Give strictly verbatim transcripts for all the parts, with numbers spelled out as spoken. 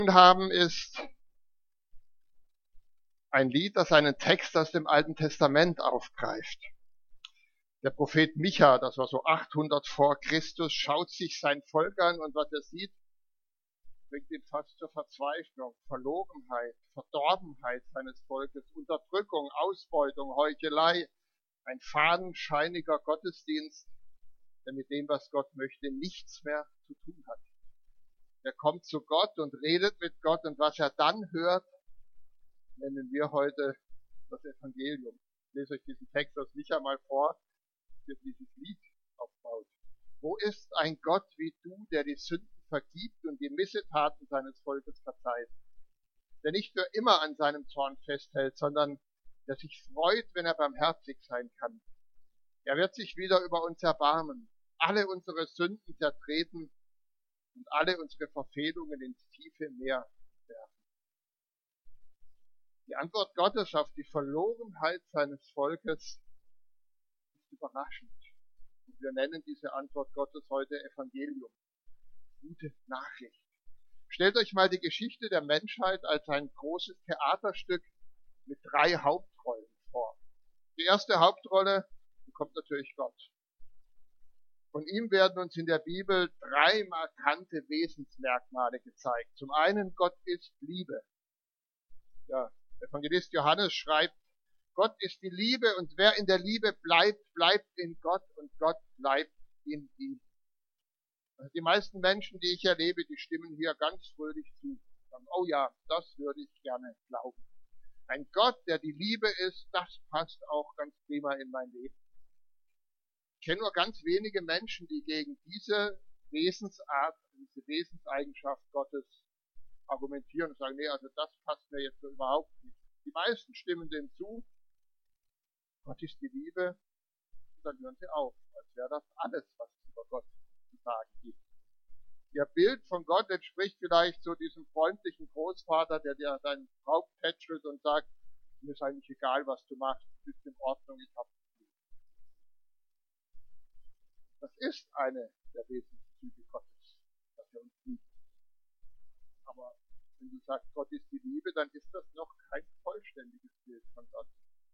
haben, ist ein Lied, das einen Text aus dem Alten Testament aufgreift. Der Prophet Micha, das war so achthundert vor Christus, schaut sich sein Volk an und was er sieht, bringt ihn fast zur Verzweiflung, Verlorenheit, Verdorbenheit seines Volkes, Unterdrückung, Ausbeutung, Heuchelei, ein fadenscheiniger Gottesdienst, der mit dem, was Gott möchte, nichts mehr zu tun hat. Er kommt zu Gott und redet mit Gott und was er dann hört, nennen wir heute das Evangelium. Ich lese euch diesen Text aus Micha mal vor, der dieses Lied aufbaut. Wo ist ein Gott wie du, der die Sünden vergibt und die Missetaten seines Volkes verzeiht, der nicht für immer an seinem Zorn festhält, sondern der sich freut, wenn er barmherzig sein kann. Er wird sich wieder über uns erbarmen, alle unsere Sünden zertreten und alle unsere Verfehlungen ins tiefe Meer werfen. Die Antwort Gottes auf die Verlorenheit seines Volkes ist überraschend. Und wir nennen diese Antwort Gottes heute Evangelium. Gute Nachricht. Stellt euch mal die Geschichte der Menschheit als ein großes Theaterstück mit drei Hauptrollen vor. Die erste Hauptrolle bekommt natürlich Gott. Von ihm werden uns in der Bibel drei markante Wesensmerkmale gezeigt. Zum einen, Gott ist Liebe. Der Evangelist Johannes schreibt, Gott ist die Liebe und wer in der Liebe bleibt, bleibt in Gott und Gott bleibt in ihm. Also die meisten Menschen, die ich erlebe, die stimmen hier ganz fröhlich zu. Sagen, oh ja, das würde ich gerne glauben. Ein Gott, der die Liebe ist, das passt auch ganz prima in mein Leben. Ich kenne nur ganz wenige Menschen, die gegen diese Wesensart, diese Wesenseigenschaft Gottes argumentieren und sagen, nee, also das passt mir jetzt so überhaupt nicht. Die meisten stimmen dem zu, Gott ist die Liebe, und dann hören sie auf, als wäre das alles, was es über Gott zu sagen gibt. Ihr Bild von Gott entspricht vielleicht so diesem freundlichen Großvater, der dir deinen Haupt tätschelt und sagt, mir ist eigentlich egal, was du machst, du bist in Ordnung, ich hab's lieb. Das ist eine der Wesenszüge Gottes, dass er uns liebt. Aber wenn du sagst, Gott ist die Liebe, dann ist das noch kein vollständiges Bild von Gott.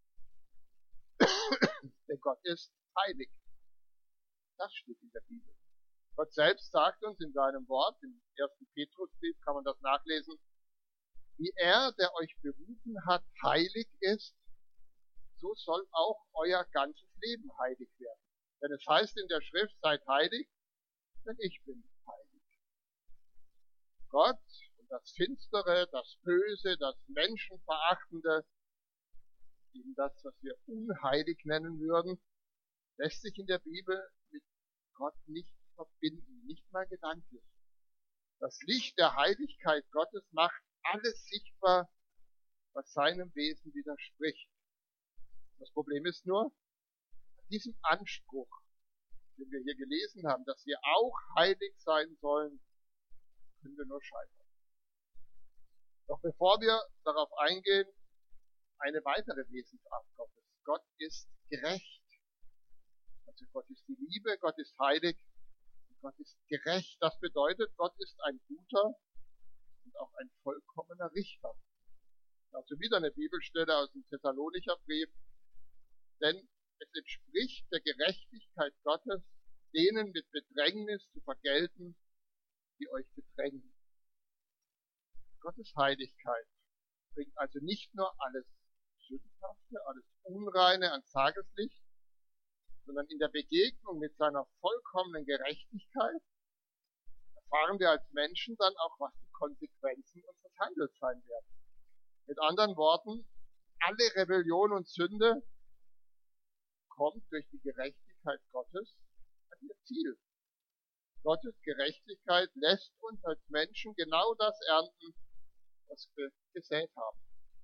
Denn Gott ist heilig. Das steht in der Bibel. Gott selbst sagt uns in seinem Wort, im ersten Petrusbrief kann man das nachlesen, wie er, der euch berufen hat, heilig ist, so soll auch euer ganzes Leben heilig werden. Denn es heißt in der Schrift, seid heilig, denn ich bin heilig. Gott und das Finstere, das Böse, das Menschenverachtende, eben das, was wir unheilig nennen würden, lässt sich in der Bibel mit Gott nicht verbinden, nicht mal gedanklich. Das Licht der Heiligkeit Gottes macht alles sichtbar, was seinem Wesen widerspricht. Das Problem ist nur, an diesem Anspruch, den wir hier gelesen haben, dass wir auch heilig sein sollen, können wir nur scheitern. Doch bevor wir darauf eingehen, eine weitere Wesensart Gottes. Gott ist gerecht. Also Gott ist die Liebe, Gott ist heilig, und Gott ist gerecht. Das bedeutet, Gott ist ein guter und auch ein vollkommener Richter. Dazu wieder eine Bibelstelle aus dem Thessalonicher Brief. Denn es entspricht der Gerechtigkeit Gottes, denen mit Bedrängnis zu vergelten, die euch bedrängen. Gottes Heiligkeit bringt also nicht nur alles Sündhafte, alles Unreine ans Tageslicht, sondern in der Begegnung mit seiner vollkommenen Gerechtigkeit erfahren wir als Menschen dann auch, was die Konsequenzen unseres Handels sein werden. Mit anderen Worten, alle Rebellion und Sünde kommt durch die Gerechtigkeit Gottes an ihr Ziel. Gottes Gerechtigkeit lässt uns als Menschen genau das ernten, was wir gesät haben.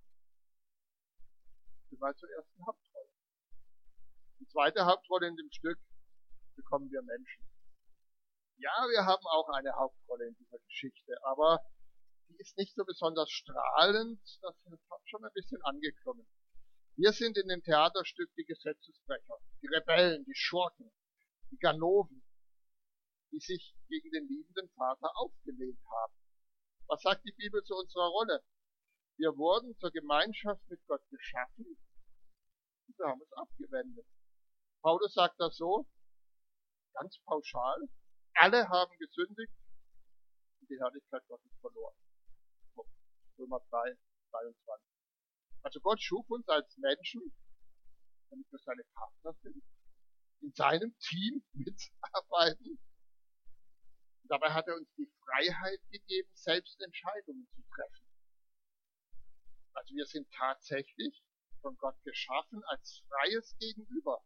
Das war zur ersten Hauptrolle. Die zweite Hauptrolle in dem Stück bekommen wir Menschen. Ja, wir haben auch eine Hauptrolle in dieser Geschichte, aber die ist nicht so besonders strahlend, das hat schon ein bisschen angeklungen. Wir sind in dem Theaterstück die Gesetzesbrecher, die Rebellen, die Schurken, die Ganoven, die sich gegen den liebenden Vater aufgelehnt haben. Was sagt die Bibel zu unserer Rolle? Wir wurden zur Gemeinschaft mit Gott geschaffen und wir haben uns abgewendet. Paulus sagt das so, ganz pauschal. Alle haben gesündigt und die Herrlichkeit Gottes verloren. Römer drei, dreiundzwanzig. Also Gott schuf uns als Menschen, damit wir seine Partner sind, in seinem Team mitarbeiten. Und dabei hat er uns die Freiheit gegeben, selbst Entscheidungen zu treffen. Also wir sind tatsächlich von Gott geschaffen als freies Gegenüber.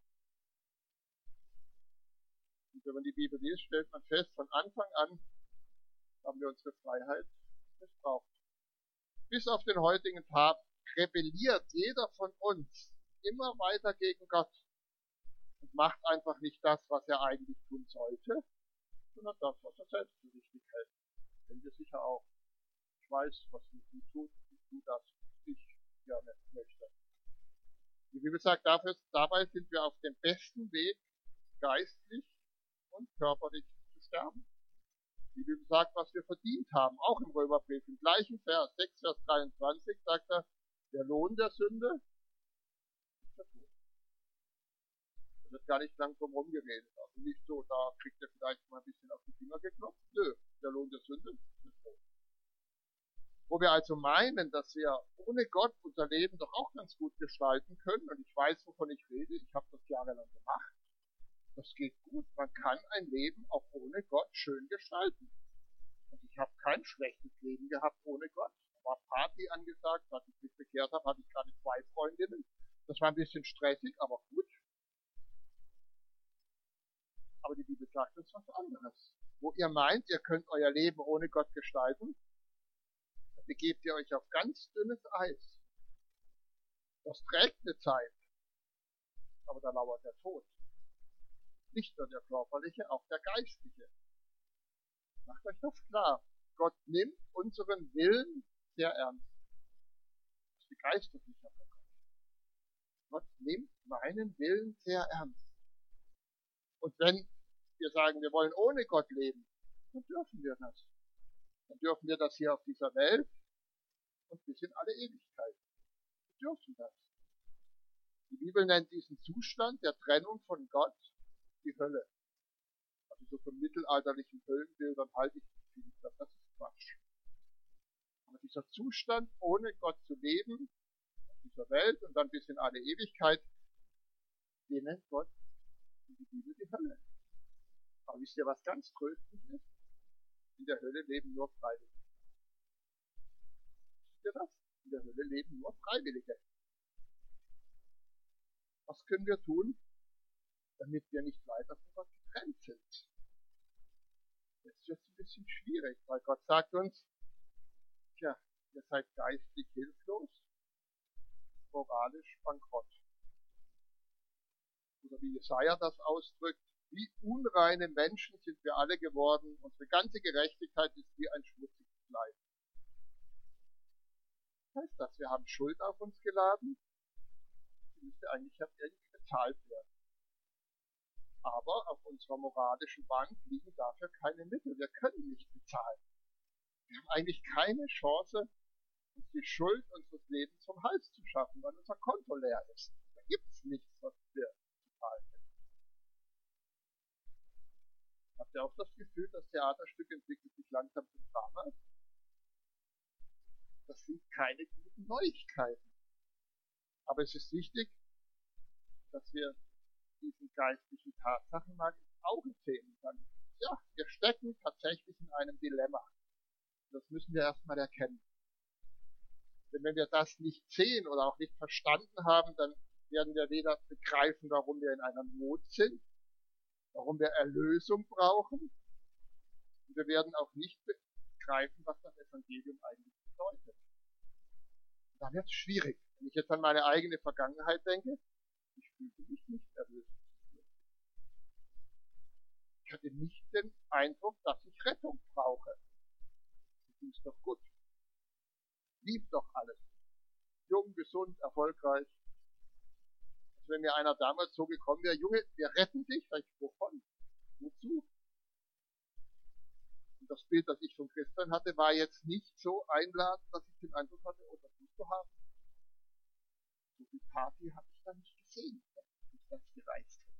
Und wenn man die Bibel liest, stellt man fest, von Anfang an haben wir unsere Freiheit missbraucht. Bis auf den heutigen Tag rebelliert jeder von uns immer weiter gegen Gott und macht einfach nicht das, was er eigentlich tun sollte, sondern das, was er selbst für richtig hält. Kennen wir sicher auch. Ich weiß, was mir gut tut, ich tue das, was ich gerne möchte. Die Bibel sagt, dafür, dabei sind wir auf dem besten Weg, geistlich und körperlich zu sterben. Die Bibel sagt, was wir verdient haben, auch im Römerbrief, im gleichen Vers, sechs, Vers dreiundzwanzig, sagt er, der Lohn der Sünde ist der Tod. Da wird gar nicht lang drum rumgeredet. Also nicht so, da kriegt er vielleicht mal ein bisschen auf die Finger geklopft. Nö, der Lohn der Sünde ist der Tod. Wo wir also meinen, dass wir ohne Gott unser Leben doch auch ganz gut gestalten können, und ich weiß, wovon ich rede, ich habe das jahrelang gemacht, das geht gut. Man kann ein Leben auch ohne Gott schön gestalten. Und ich habe kein schlechtes Leben gehabt ohne Gott. Da war Party angesagt, als ich mich bekehrt habe, hatte ich gerade zwei Freundinnen. Das war ein bisschen stressig, aber gut. Aber die Bibel sagt uns was anderes. Wo ihr meint, ihr könnt euer Leben ohne Gott gestalten, dann begebt ihr euch auf ganz dünnes Eis. Das trägt eine Zeit, aber da lauert der Tod. Nicht nur der körperliche, auch der geistliche. Macht euch das klar. Gott nimmt unseren Willen sehr ernst. Das begeistert mich aber Gott. Gott nimmt meinen Willen sehr ernst. Und wenn wir sagen, wir wollen ohne Gott leben, dann dürfen wir das. Dann dürfen wir das hier auf dieser Welt und bis in alle Ewigkeit. Wir dürfen das. Die Bibel nennt diesen Zustand der Trennung von Gott die Hölle. Also so von mittelalterlichen Höllenbildern halte ich nicht viel. Ich glaube, das ist Quatsch. Aber dieser Zustand, ohne Gott zu leben, auf dieser Welt und dann bis in alle Ewigkeit, den nennt Gott in die Bibel die Hölle. Aber wisst ihr, was ganz tröstlich ist? In der Hölle leben nur Freiwillige. Wisst ihr das? In der Hölle leben nur Freiwillige. Was können wir tun, damit wir nicht weiter von Gott getrennt sind? Jetzt wird es ein bisschen schwierig, weil Gott sagt uns, tja, ihr seid geistlich hilflos, moralisch bankrott. Oder wie Jesaja das ausdrückt, wie unreine Menschen sind wir alle geworden, unsere ganze Gerechtigkeit ist wie ein schmutziges Kleid. Was heißt das? Wir haben Schuld auf uns geladen, die müsste eigentlich irgendwie bezahlt werden. Aber auf unserer moralischen Bank liegen dafür keine Mittel. Wir können nicht bezahlen. Wir haben eigentlich keine Chance, uns die Schuld unseres Lebens vom Hals zu schaffen, weil unser Konto leer ist. Da gibt es nichts, was wir bezahlen können. Habt ihr auch das Gefühl, das Theaterstück entwickelt sich langsam zum Drama? Das sind keine guten Neuigkeiten. Aber es ist wichtig, dass wir diesen geistlichen Tatsachen mal ins Auge sehen können. Ja, wir stecken tatsächlich in einem Dilemma. Das müssen wir erstmal erkennen. Denn wenn wir das nicht sehen oder auch nicht verstanden haben, dann werden wir weder begreifen, warum wir in einer Not sind, warum wir Erlösung brauchen, und wir werden auch nicht begreifen, was das Evangelium eigentlich bedeutet. Und dann wird es schwierig. Wenn ich jetzt an meine eigene Vergangenheit denke, ich fühlte mich nicht erlöst. Ich hatte nicht den Eindruck, dass ich Rettung brauche. Das ist doch gut. Lieb doch alles. Jung, gesund, erfolgreich. Also wenn mir einer damals so gekommen wäre, Junge, wir retten dich, sag ich, wovon? Wozu? Und das Bild, das ich von Christian hatte, war jetzt nicht so einladend, dass ich den Eindruck hatte, oh, das musst du haben. So viel Party habe ich da nicht gesehen, als ich das gereist habe.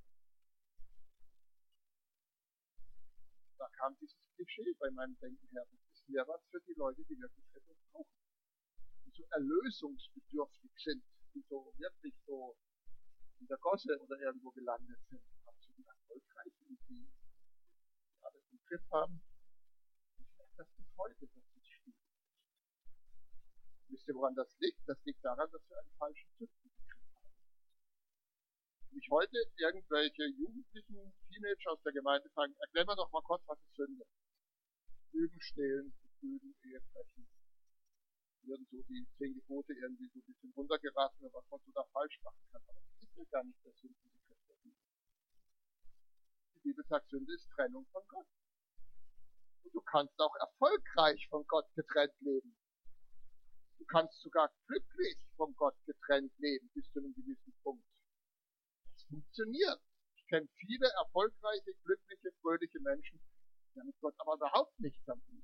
Da kam dieses Klischee bei meinem Denken her. Das ist mehr was für die Leute, die wirklich Rettung brauchen. Die so erlösungsbedürftig sind, die so wirklich so in der Gosse oder irgendwo gelandet sind. Aber so die Erfolgreichen, die alles im Griff haben, ich merke das bis heute, dass das stimmt. Wisst ihr, woran das liegt? Das liegt daran, dass wir einen falschen Sünden gekriegt haben. Wenn mich heute irgendwelche Jugendlichen, Teenager aus der Gemeinde fragen, erklär mir doch mal kurz, was ist Sünde? Lügen, stehlen, betrügen, Ehebrechen. Werden so die zehn Gebote irgendwie so ein bisschen runtergeraten, was man so da falsch machen kann. Aber das ist ja gar nicht der Sündenbegriff der Bibel. Die Bibel sagt, Sünde ist Trennung von Gott. Und du kannst auch erfolgreich von Gott getrennt leben. Du kannst sogar glücklich von Gott getrennt leben, bis zu einem gewissen Punkt. Das funktioniert. Ich kenne viele erfolgreiche, glückliche, fröhliche Menschen, die haben mit Gott aber überhaupt nichts am Hut.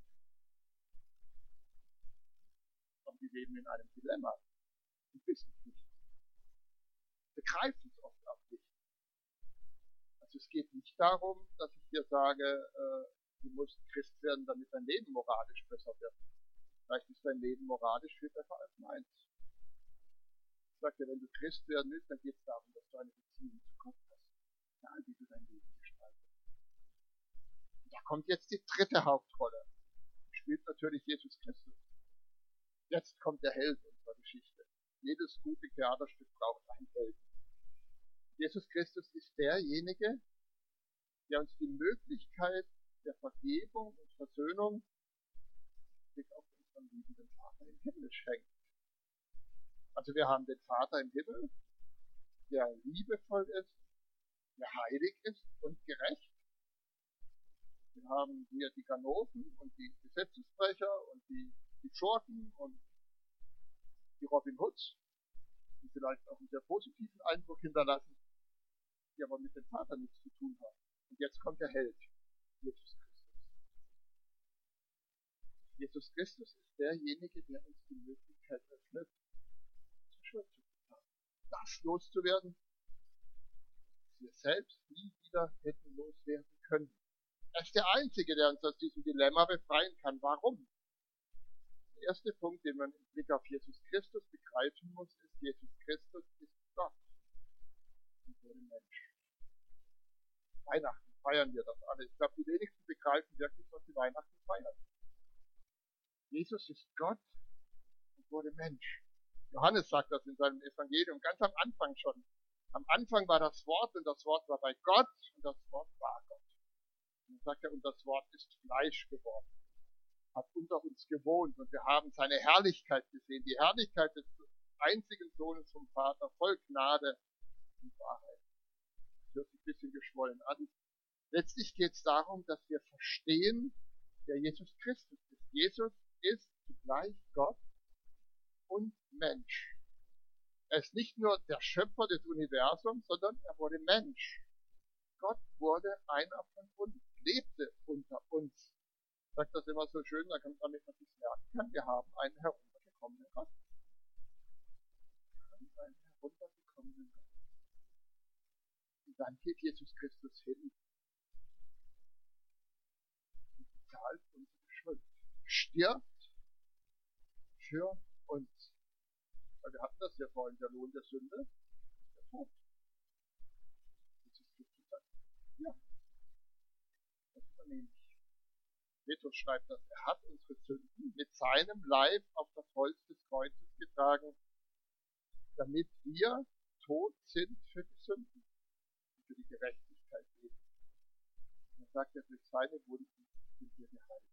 Und die leben in einem Dilemma. Die wissen es nicht. Begreifen es oft auch nicht. Also es geht nicht darum, dass ich dir sage, äh, du musst Christ werden, damit dein Leben moralisch besser wird. Vielleicht ist dein Leben moralisch viel besser als meins. Ich sage dir, wenn du Christ werden willst, dann geht es darum, dass du eine Beziehung zu Gott hast. Egal wie du dein Leben gestaltest. Und da kommt jetzt die dritte Hauptrolle. Die spielt natürlich Jesus Christus. Jetzt kommt der Held unserer Geschichte. Jedes gute Theaterstück braucht einen Held. Jesus Christus ist derjenige, der uns die Möglichkeit der Vergebung und Versöhnung mit auf unseren liebenden Vater im Himmel schenkt. Also wir haben den Vater im Himmel, der liebevoll ist, der heilig ist und gerecht. Wir haben hier die Ganoven und die Gesetzesbrecher und die, die Schurken und die Robin Hoods, die vielleicht auch einen sehr positiven Eindruck hinterlassen, die aber mit dem Vater nichts zu tun haben. Und jetzt kommt der Held, Jesus Christus. Jesus Christus ist derjenige, der uns die Möglichkeit öffnet, zur Schuld zu bezahlen. Das loszuwerden, was wir selbst nie wieder hätten loswerden können. Er ist der Einzige, der uns aus diesem Dilemma befreien kann. Warum? Der erste Punkt, den man im Blick auf Jesus Christus begreifen muss, ist, Jesus Christus ist Gott und wurde Mensch. Weihnachten feiern wir das alle. Ich glaube, die wenigsten begreifen wirklich, was sie Weihnachten feiern. Jesus ist Gott und wurde Mensch. Johannes sagt das in seinem Evangelium ganz am Anfang schon. Am Anfang war das Wort und das Wort war bei Gott und das Wort war Gott. Und dann sagt er, und das Wort ist Fleisch geworden, hat unter uns gewohnt und wir haben seine Herrlichkeit gesehen, die Herrlichkeit des einzigen Sohnes vom Vater, voll Gnade und Wahrheit. Das hört sich ein bisschen geschwollen an. Letztlich geht es darum, dass wir verstehen, wer Jesus Christus ist. Jesus ist zugleich Gott und Mensch. Er ist nicht nur der Schöpfer des Universums, sondern er wurde Mensch. Gott wurde einer von uns, lebte unter uns. Ich sage das immer so schön, damit man sich merken kann, wir haben einen heruntergekommenen Gott. Wir haben einen heruntergekommenen Gott. Und dann geht Jesus Christus hin und bezahlt unsere Schuld. Stirbt für uns. Weil wir hatten das ja vorhin, der Lohn der Sünde, der Tod. Jesus Christus sagt, ja, das übernehme ich. Petrus schreibt das, er hat unsere Sünden mit seinem Leib auf das Holz des Kreuzes getragen, damit wir tot sind für die Sünden und für die Gerechtigkeit leben. Und er sagt, er durch seine Wunden sind wir geheilt.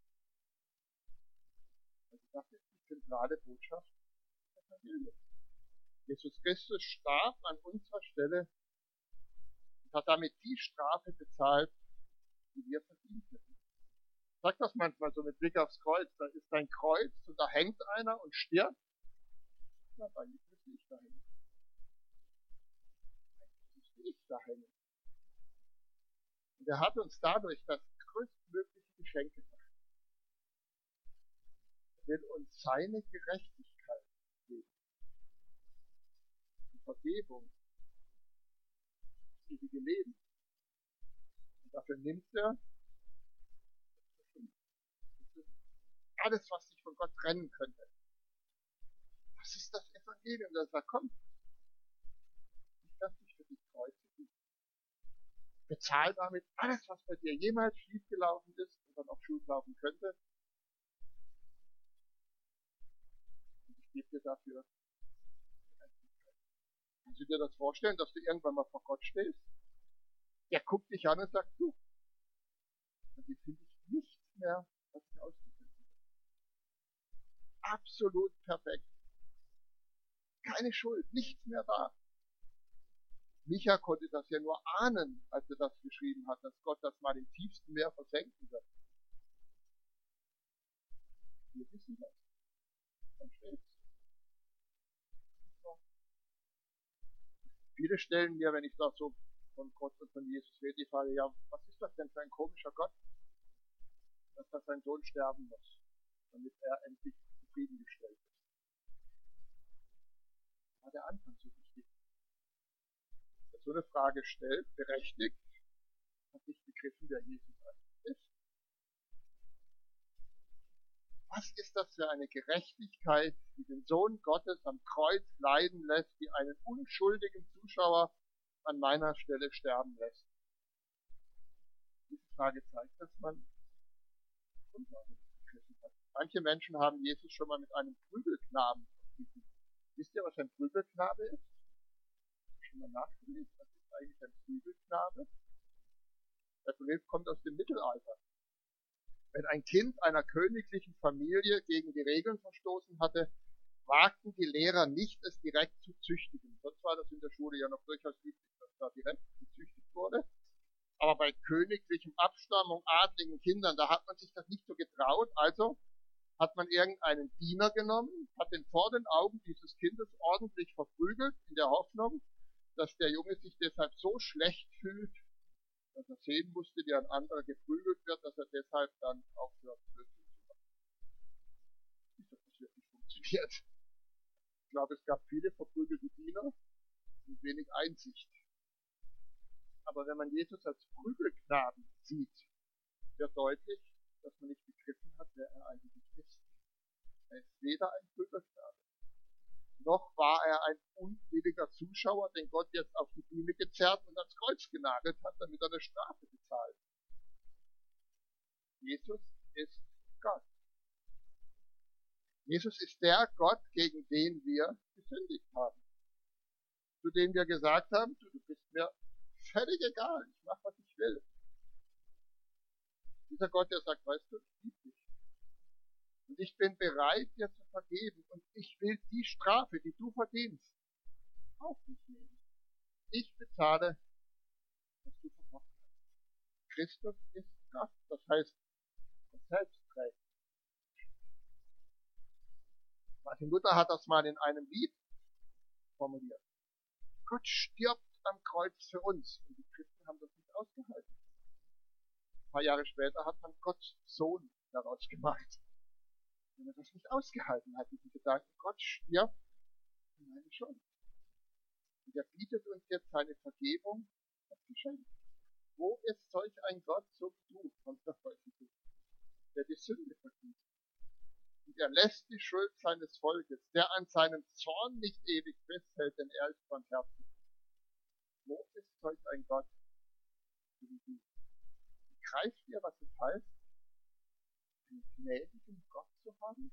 Also das ist die zentrale Botschaft des Evangeliums. Jesus Christus starb an unserer Stelle und hat damit die Strafe bezahlt, die wir verdient hätten. Ich sag das manchmal so mit Blick aufs Kreuz. Da ist ein Kreuz und da hängt einer und stirbt. Ja, eigentlich müsste ich da hängen. Eigentlich müsste ich da hängen. Und er hat uns dadurch das größtmögliche Geschenk gemacht. will uns seine Gerechtigkeit geben. Die Vergebung, das ewige Leben. Und dafür nimmt er alles, was sich von Gott trennen könnte. Das ist das Evangelium, das da kommt. Ich lasse dich für die kreuzigen. Bezahl damit alles, was bei dir jemals schiefgelaufen ist oder noch schief laufen könnte. Und ich gebe dir dafür Gerechtigkeit. Kannst du dir das vorstellen, dass du irgendwann mal vor Gott stehst? Der guckt dich an und sagt, du, und hier finde ich nichts mehr, was ich auszufinden habe. Absolut perfekt. Keine Schuld, nichts mehr da. Micha konnte das ja nur ahnen, als er das geschrieben hat, dass Gott das mal im tiefsten Meer versenken wird. Wir wissen das. Dann steht's. So. Viele stellen mir, wenn ich da so von Gott und von Jesus rede, die Frage, ja, was ist das denn für ein komischer Gott, dass da sein Sohn sterben muss, damit er endlich zufriedengestellt ist. War der Anfang so wichtig. Wer so eine Frage stellt, berechtigt, hat nicht begriffen, wer Jesus eigentlich ist. Was ist das für eine Gerechtigkeit, die den Sohn Gottes am Kreuz leiden lässt, die einen unschuldigen Zuschauer an meiner Stelle sterben lässt? Diese Frage zeigt, dass man Grundlage nicht begriffen hat. Manche Menschen haben Jesus schon mal mit einem Prügelknaben verglichen. Wisst ihr, was ein Prügelknabe ist? Schon mal nachgelesen, was ist eigentlich ein Prügelknabe? Der Begriff kommt aus dem Mittelalter. Wenn ein Kind einer königlichen Familie gegen die Regeln verstoßen hatte, wagten die Lehrer nicht, es direkt zu züchtigen. Sonst war das in der Schule ja noch durchaus üblich, dass da direkt gezüchtigt wurde. Aber bei königlichem Abstammung, adligen Kindern, da hat man sich das nicht so getraut. Also hat man irgendeinen Diener genommen, hat den vor den Augen dieses Kindes ordentlich verprügelt, in der Hoffnung, dass der Junge sich deshalb so schlecht fühlt, dass er sehen musste, wie ein anderer geprügelt wird, dass er deshalb dann aufhört, Blödsinn zu machen. Nicht, dass das wirklich funktioniert. Ich glaube, es gab viele verprügelte Diener und wenig Einsicht. Aber wenn man Jesus als Prügelknaben sieht, wird deutlich, dass man nicht begriffen hat, wer er eigentlich ist. Er ist weder ein Prügelknabe, noch war er ein unwilliger Zuschauer, den Gott jetzt auf die Bühne gezerrt und ans Kreuz genagelt hat, damit er eine Strafe bezahlt. Jesus ist Gott. Jesus ist der Gott, gegen den wir gesündigt haben. Zu dem wir gesagt haben, du, du bist mir völlig egal, ich mache, was ich will. Dieser Gott, der sagt, weißt du, ich liebe dich. Und ich bin bereit, dir zu vergeben. Und ich will die Strafe, die du verdienst, auf mich nehmen. Ich bezahle, was du verbrochen hast. Christus ist Gott. Das heißt, er selbst trägt. Martin Luther hat das mal in einem Lied formuliert. Gott stirbt am Kreuz für uns. Und die Christen haben das nicht ausgehalten. Ein paar Jahre später hat man Gottes Sohn daraus gemacht. Wenn er das nicht ausgehalten hat, diesen Gedanken, Gott stirbt für meine Schuld. Und er bietet uns jetzt seine Vergebung als Geschenk. Wo ist solch ein Gott, so wie du, kommt der heute zu, der die Sünde vergibt? Und er lässt die Schuld seines Volkes, der an seinem Zorn nicht ewig festhält, denn er ist barmherzig. Wo ist solch ein Gott, so wie du? Begreift ihr, was es heißt, einen gnädigen Gott zu haben?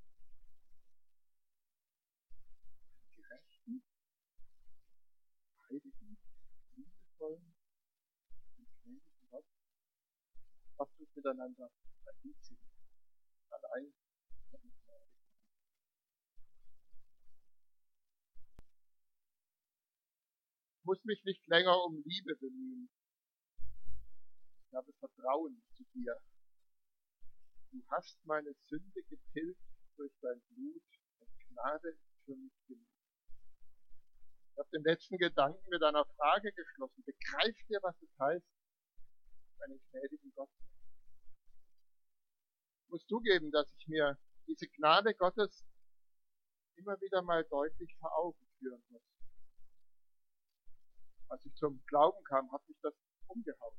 Einen gerechten, heiligen, liebevollen und gnädigen Gott? Lasst uns miteinander ein Lied singen. Allein. Ich muss mich nicht länger um Liebe bemühen. Ich habe Vertrauen zu dir. Du hast meine Sünde getilgt durch dein Blut und Gnade für mich genug. Ich habe den letzten Gedanken mit einer Frage geschlossen. Begreift ihr, was es heißt, einen gnädigen Gott zu haben? Ich muss zugeben, dass ich mir diese Gnade Gottes immer wieder mal deutlich vor Augen führen muss. Als ich zum Glauben kam, hat mich das umgehauen.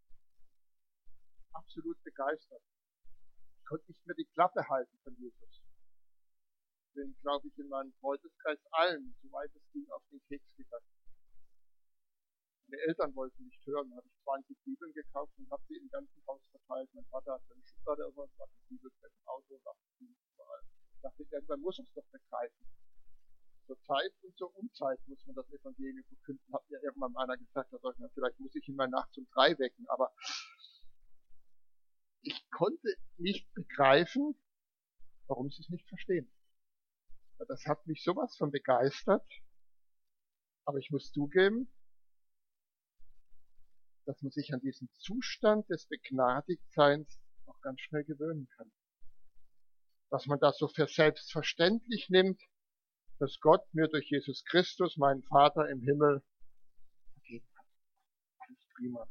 Absolut begeistert. Ich konnte nicht mehr die Klappe halten von Jesus. Bin, glaube ich, in meinem Freundeskreis allen, soweit es ging, auf den Keks gegangen. Meine Eltern wollten nicht hören, habe ich zwanzig Bibeln gekauft und habe sie im ganzen Haus verteilt. Mein Vater hatte eine Schublade oder was, hat eine Bibel im Auto und dachte, überall. Ich dachte, irgendwann muss uns doch begreifen. Zur Zeit und zur Unzeit muss man das Evangelium verkünden. Hat mir irgendwann einer gesagt, hat, na, vielleicht muss ich ihn mal nachts um drei wecken, aber ich konnte nicht begreifen, warum sie es nicht verstehen. Das hat mich sowas von begeistert, aber ich muss zugeben, dass man sich an diesen Zustand des Begnadigtseins auch ganz schnell gewöhnen kann. Dass man das so für selbstverständlich nimmt, dass Gott mir durch Jesus Christus, meinen Vater im Himmel, vergeben hat. Alles prima.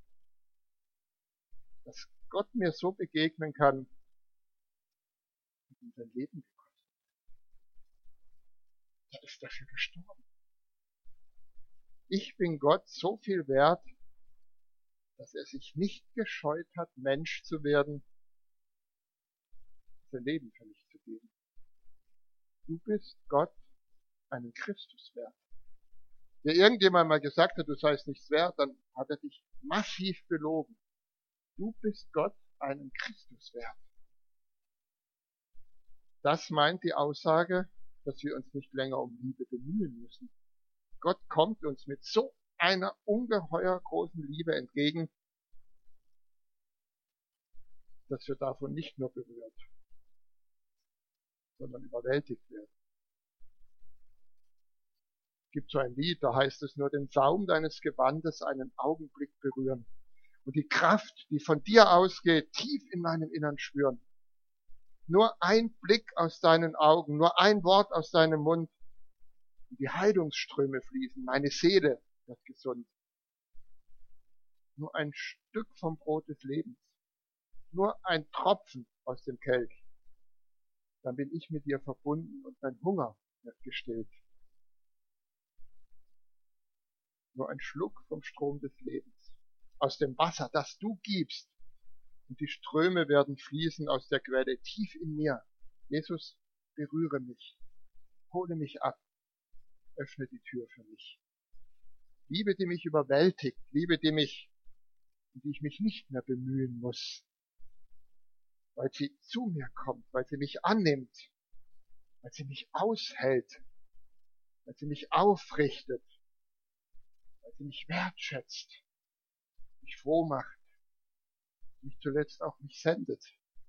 Dass Gott mir so begegnen kann, wie sein Leben gekostet. Er ist dafür gestorben. Ich bin Gott so viel wert, dass er sich nicht gescheut hat, Mensch zu werden, sein Leben für mich zu geben. Du bist Gott einen Christus wert. Wenn irgendjemand mal gesagt hat, du seist nichts wert, dann hat er dich massiv belogen. Du bist Gott einen Christus wert. Das meint die Aussage, dass wir uns nicht länger um Liebe bemühen müssen. Gott kommt uns mit so einer ungeheuer großen Liebe entgegen, dass wir davon nicht nur berührt, sondern überwältigt werden. Es gibt so ein Lied, da heißt es nur, den Saum deines Gewandes einen Augenblick berühren und die Kraft, die von dir ausgeht, tief in meinem Innern spüren. Nur ein Blick aus deinen Augen, nur ein Wort aus deinem Mund und die Heilungsströme fließen, meine Seele wird gesund. Nur ein Stück vom Brot des Lebens, nur ein Tropfen aus dem Kelch, dann bin ich mit dir verbunden und mein Hunger wird gestillt. Nur ein Schluck vom Strom des Lebens, aus dem Wasser, das du gibst, und die Ströme werden fließen aus der Quelle tief in mir. Jesus, berühre mich, hole mich ab, öffne die Tür für mich. Liebe, die mich überwältigt, Liebe, die mich, um die ich mich nicht mehr bemühen muss, weil sie zu mir kommt, weil sie mich annimmt, weil sie mich aushält, weil sie mich aufrichtet, weil sie mich wertschätzt, mich froh macht, nicht zuletzt auch mich sendet.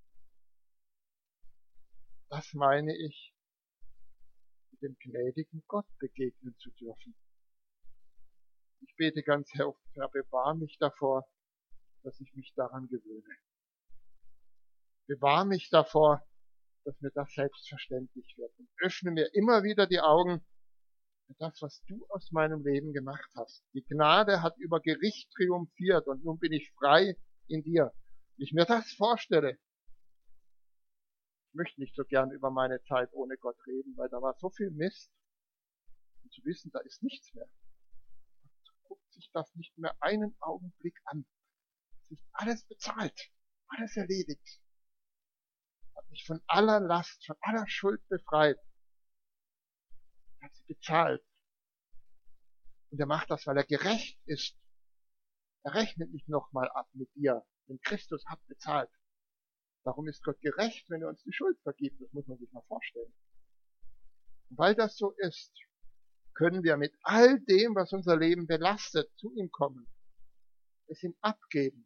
Das meine ich, mit dem gnädigen Gott begegnen zu dürfen. Ich bete ganz, Herr, Herr, bewahr mich davor, dass ich mich daran gewöhne. Bewahr mich davor, dass mir das selbstverständlich wird. Und öffne mir immer wieder die Augen für das, was du aus meinem Leben gemacht hast. Die Gnade hat über Gericht triumphiert und nun bin ich frei in dir. Wenn ich mir das vorstelle, ich möchte nicht so gern über meine Zeit ohne Gott reden, weil da war so viel Mist. Und zu wissen, da ist nichts mehr. Guckt sich das nicht mehr einen Augenblick an. Es ist alles bezahlt, alles erledigt. Hat mich von aller Last, von aller Schuld befreit. Er hat sie bezahlt. Und er macht das, weil er gerecht ist. Er rechnet nicht nochmal ab mit dir, denn Christus hat bezahlt. Darum ist Gott gerecht, wenn er uns die Schuld vergibt. Das muss man sich mal vorstellen. Und weil das so ist, können wir mit all dem, was unser Leben belastet, zu ihm kommen. Es ihm abgeben.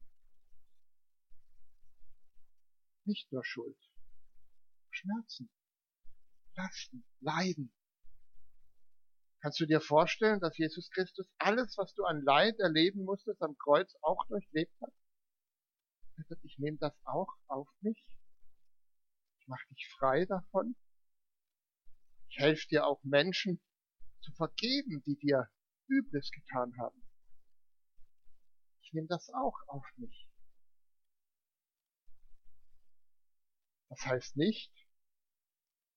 Nicht nur Schuld. Schmerzen. Lasten. Leiden. Kannst du dir vorstellen, dass Jesus Christus alles, was du an Leid erleben musstest, am Kreuz auch durchlebt hat? Er sagt, ich nehme das auch auf mich. Ich mache dich frei davon. Ich helfe dir auch Menschen zu vergeben, die dir Übles getan haben. Ich nehme das auch auf mich. Das heißt nicht,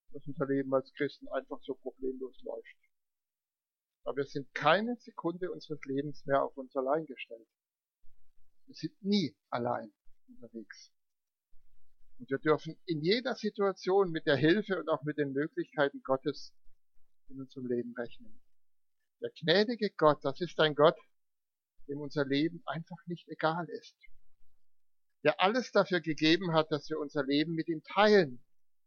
dass unser Leben als Christen einfach so problemlos läuft. Aber wir sind keine Sekunde unseres Lebens mehr auf uns allein gestellt. Wir sind nie allein unterwegs. Und wir dürfen in jeder Situation mit der Hilfe und auch mit den Möglichkeiten Gottes in unserem Leben rechnen. Der gnädige Gott, das ist ein Gott, dem unser Leben einfach nicht egal ist. Der alles dafür gegeben hat, dass wir unser Leben mit ihm teilen.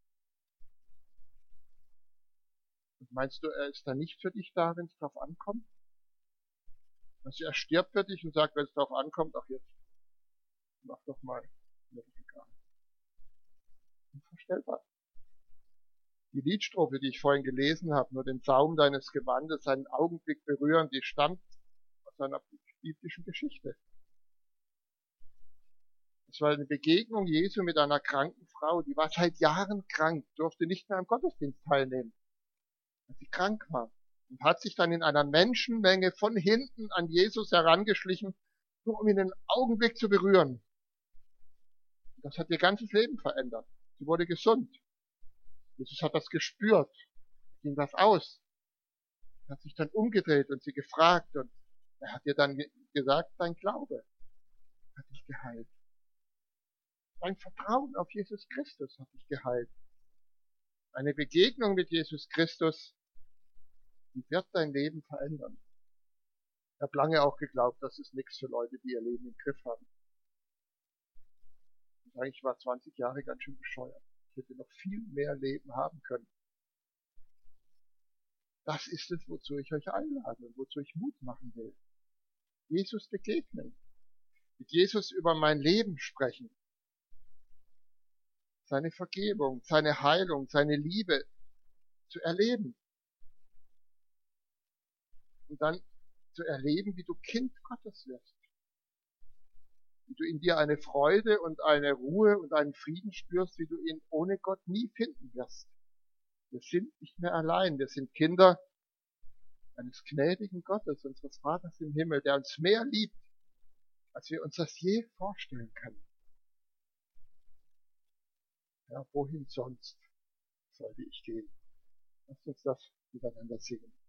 Und meinst du, er ist da nicht für dich da, wenn es drauf ankommt? Also er stirbt für dich und sagt, wenn es drauf ankommt, ach jetzt, mach doch mal, mir doch egal. Unvorstellbar. Die Liedstrophe, die ich vorhin gelesen habe, nur den Saum deines Gewandes einen Augenblick berühren, die stammt aus einer biblischen Geschichte. Es war eine Begegnung Jesu mit einer kranken Frau, die war seit Jahren krank, durfte nicht mehr am Gottesdienst teilnehmen, weil sie krank war. Und hat sich dann in einer Menschenmenge von hinten an Jesus herangeschlichen, nur um ihn einen Augenblick zu berühren. Das hat ihr ganzes Leben verändert. Sie wurde gesund. Jesus hat das gespürt. Ging was aus. Er hat sich dann umgedreht und sie gefragt und er hat ihr dann gesagt, dein Glaube hat dich geheilt. Dein Vertrauen auf Jesus Christus hat dich geheilt. Eine Begegnung mit Jesus Christus, die wird dein Leben verändern. Ich habe lange auch geglaubt, das ist nichts für Leute, die ihr Leben im Griff haben. Und eigentlich war zwanzig Jahre ganz schön bescheuert. Ich hätte noch viel mehr Leben haben können. Das ist es, wozu ich euch einlade und wozu ich Mut machen will. Jesus begegnen. Mit Jesus über mein Leben sprechen. Seine Vergebung, seine Heilung, seine Liebe zu erleben. Und dann zu erleben, wie du Kind Gottes wirst. Wie du in dir eine Freude und eine Ruhe und einen Frieden spürst, wie du ihn ohne Gott nie finden wirst. Wir sind nicht mehr allein, wir sind Kinder eines gnädigen Gottes, unseres Vaters im Himmel, der uns mehr liebt, als wir uns das je vorstellen können. Ja, wohin sonst sollte ich gehen? Lasst uns das miteinander singen.